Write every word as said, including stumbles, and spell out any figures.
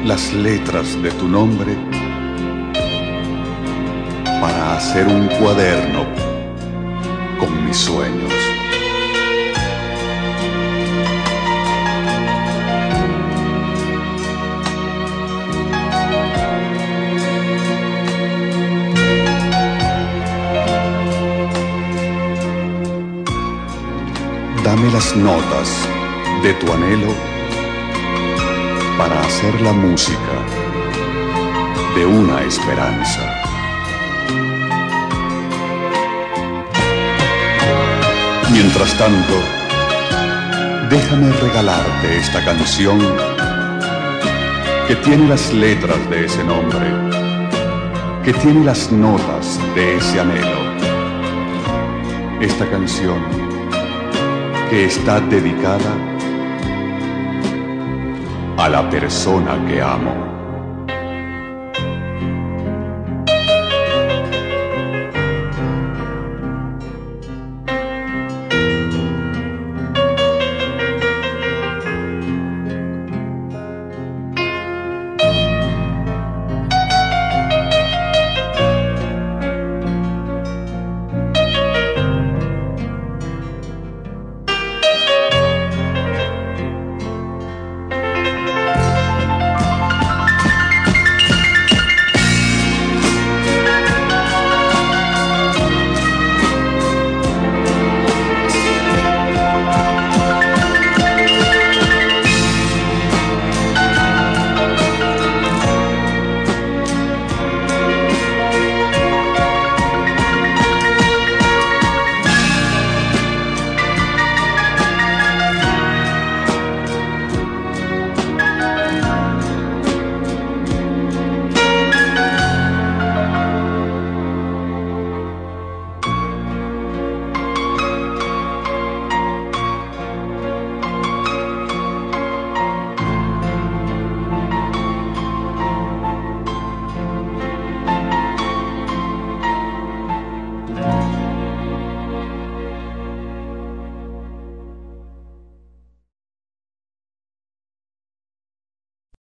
las letras de tu nombre para hacer un cuaderno con mis sueños. Dame las notas de tu anhelo para hacer la música de una esperanza. Mientras tanto, déjame regalarte esta canción que tiene las letras de ese nombre, que tiene las notas de ese anhelo. Esta canción que está dedicada a la persona que amo.